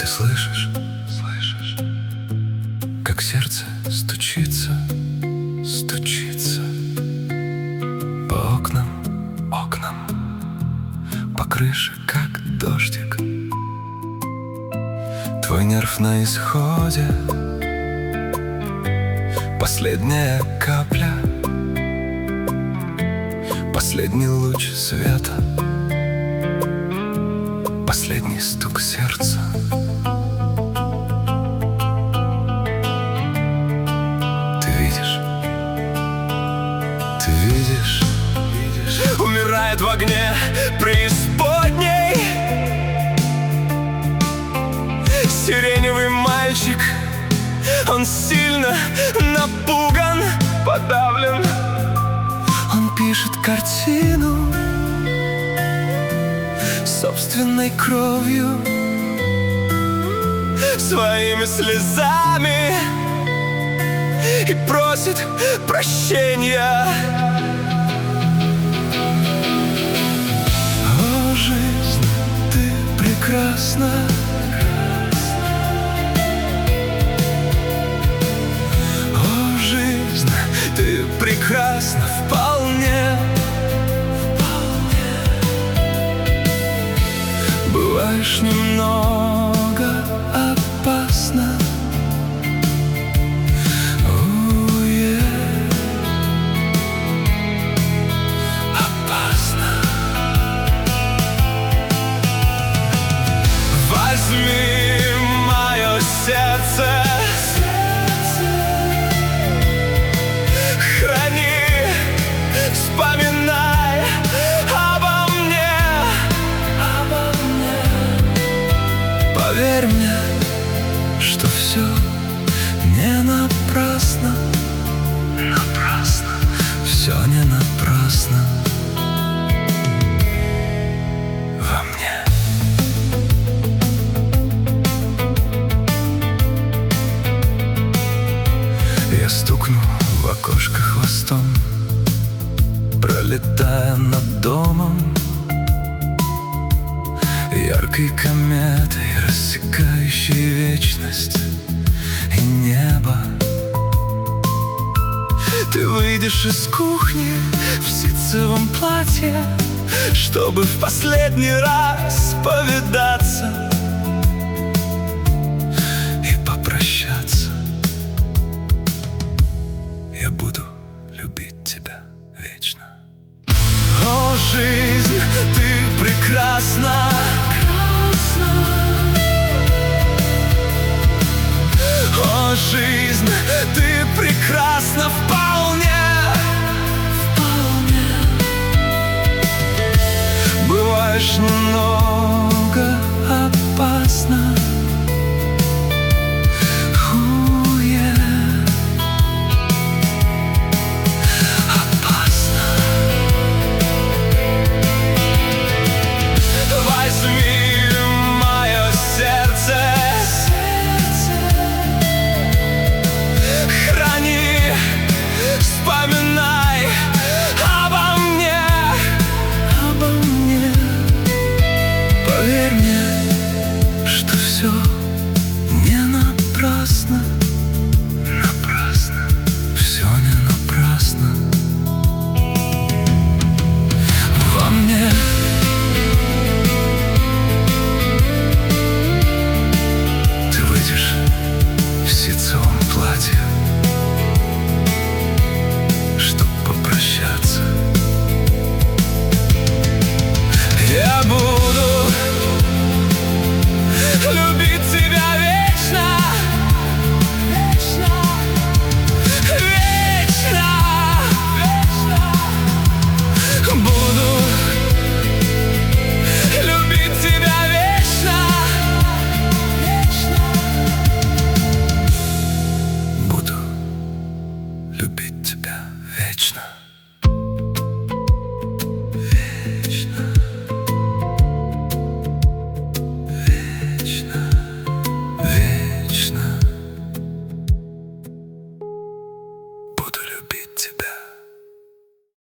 Ты слышишь, как сердце стучится, стучится по окнам, по крыше, как дождик. Твой нерв на исходе, последняя капля, последний луч света, последний стук сердца. Ты видишь, умирает в огне преисподней сиреневый мальчик. Он сильно напуган, подавлен. Он пишет картину собственной кровью, своими слезами, и просит прощения. О, жизнь, ты прекрасна. О, жизнь, ты прекрасна вполне. Бываешь немного опасна. Возьми мое сердце, храни, вспоминай обо мне. Поверь мне, что все не напрасно, все не напрасно во мне. Я стукну в окошко хвостом, пролетая над домом, яркой кометой, рассекающей вечность и небо. Ты выйдешь из кухни в ситцевом платье, чтобы в последний раз повидаться и попрощаться. Я буду любить тебя вечно. О, жизнь, ты прекрасна. О, жизнь, ты прекрасна вполне. Бываешь немного